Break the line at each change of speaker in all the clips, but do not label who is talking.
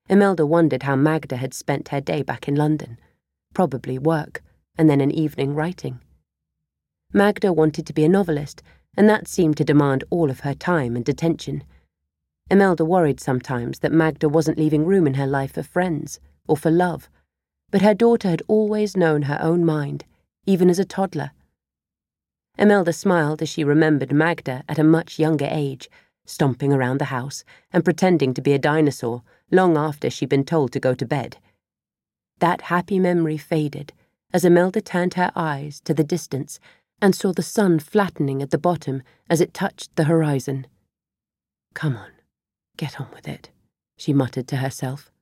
Imelda wondered how Magda had spent her day back in London. Probably work, and then an evening writing. Magda wanted to be a novelist, and that seemed to demand all of her time and attention. Imelda worried sometimes that Magda wasn't leaving room in her life for friends or for love, but her daughter had always known her own mind, even as a toddler. Imelda smiled as she remembered Magda at a much younger age, stomping around the house and pretending to be a dinosaur long after she'd been told to go to bed. That happy memory faded as Imelda turned her eyes to the distance and saw the sun flattening at the bottom as it touched the horizon. "Come on, get on with it," she muttered to herself.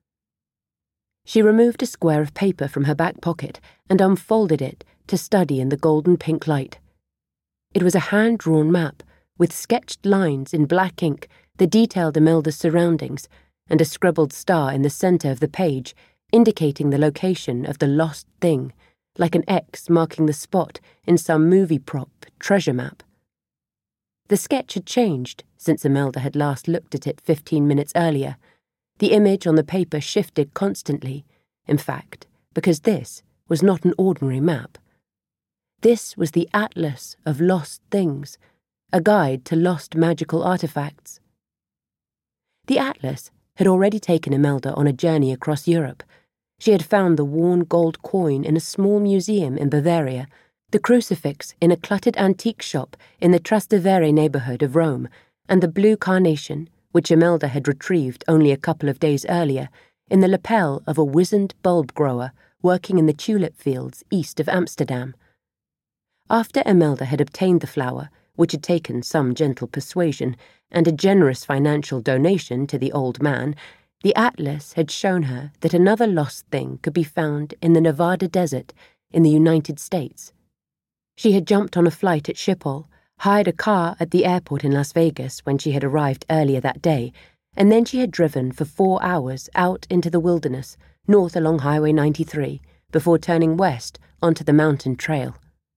She removed a square of paper from her back pocket and unfolded it to study in the golden pink light. It was a hand-drawn map with sketched lines in black ink that detailed Imelda's surroundings and a scribbled star in the center of the page indicating the location of the lost thing, like an X marking the spot in some movie prop treasure map. The sketch had changed since Imelda had last looked at it 15 minutes earlier. The image on the paper shifted constantly, in fact, because this was not an ordinary map. This was the Atlas of Lost Things, a guide to lost magical artifacts. The Atlas had already taken Imelda on a journey across Europe. She had found the worn gold coin in a small museum in Bavaria, the crucifix in a cluttered antique shop in the Trastevere neighborhood of Rome, and the blue carnation, which Imelda had retrieved only a couple of days earlier, in the lapel of a wizened bulb grower working in the tulip fields east of Amsterdam. After Imelda had obtained the flower, which had taken some gentle persuasion and a generous financial donation to the old man, the Atlas had shown her that another lost thing could be found in the Nevada desert in the United States. She had jumped on a flight at Schiphol, hired a car at the airport in Las Vegas when she had arrived earlier that day, and then she had driven for 4 hours out into the wilderness, north along Highway 93, before turning west onto the mountain trail.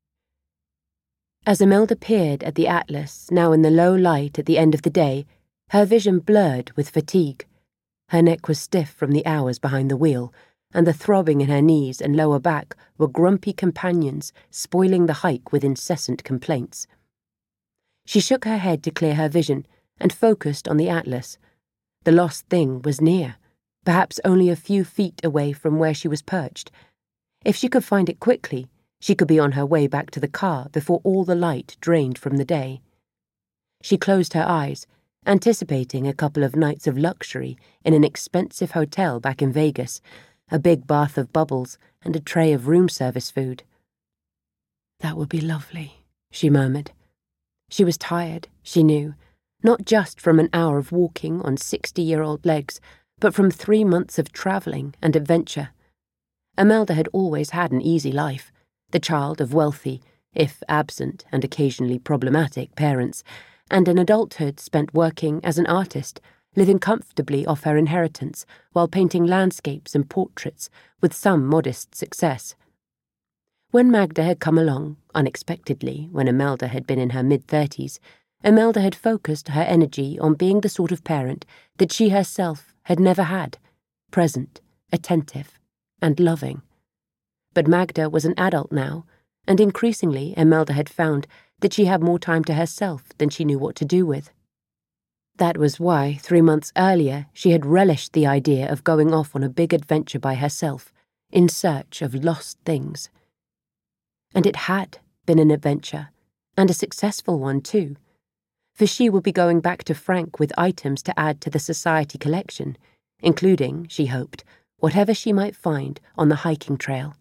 As Imelda peered at the Atlas, now in the low light at the end of the day, her vision blurred with fatigue. Her neck was stiff from the hours behind the wheel, and the throbbing in her knees and lower back were grumpy companions spoiling the hike with incessant complaints. She shook her head to clear her vision and focused on the Atlas. The lost thing was near, perhaps only a few feet away from where she was perched. If she could find it quickly, she could be on her way back to the car before all the light drained from the day. She closed her eyes, anticipating a couple of nights of luxury in an expensive hotel back in Vegas, a big bath of bubbles and a tray of room service food. "That would be lovely," she murmured. She was tired, she knew, not just from an hour of walking on 60-year-old legs, but from 3 months of travelling and adventure. Imelda had always had an easy life, the child of wealthy, if absent and occasionally problematic parents, and an adulthood spent working as an artist, living comfortably off her inheritance while painting landscapes and portraits with some modest success. When Magda had come along, unexpectedly, when Imelda had been in her mid-30s, Imelda had focused her energy on being the sort of parent that she herself had never had, present, attentive, and loving. But Magda was an adult now, and increasingly Imelda had found that she had more time to herself than she knew what to do with. That was why, 3 months earlier, she had relished the idea of going off on a big adventure by herself, in search of lost things. And it had been an adventure, and a successful one too, for she would be going back to Frank with items to add to the society collection, including, she hoped, whatever she might find on the hiking trail.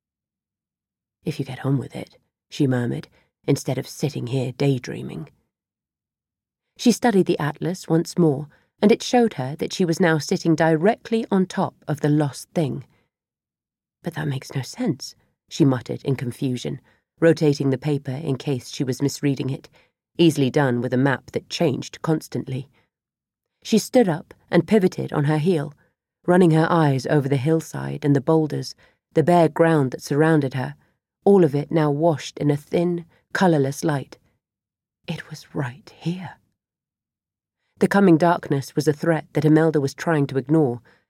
"If you get on with it," she murmured, instead of sitting here daydreaming. She studied the Atlas once more, and it showed her that she was now sitting directly on top of the lost thing. "But that makes no sense," she muttered in confusion, rotating the paper in case she was misreading it, easily done with a map that changed constantly. She stood up and pivoted on her heel, running her eyes over the hillside and the boulders, the bare ground that surrounded her, all of it now washed in a thin, colourless light. It was right here. The coming darkness was a threat that Imelda was trying to ignore,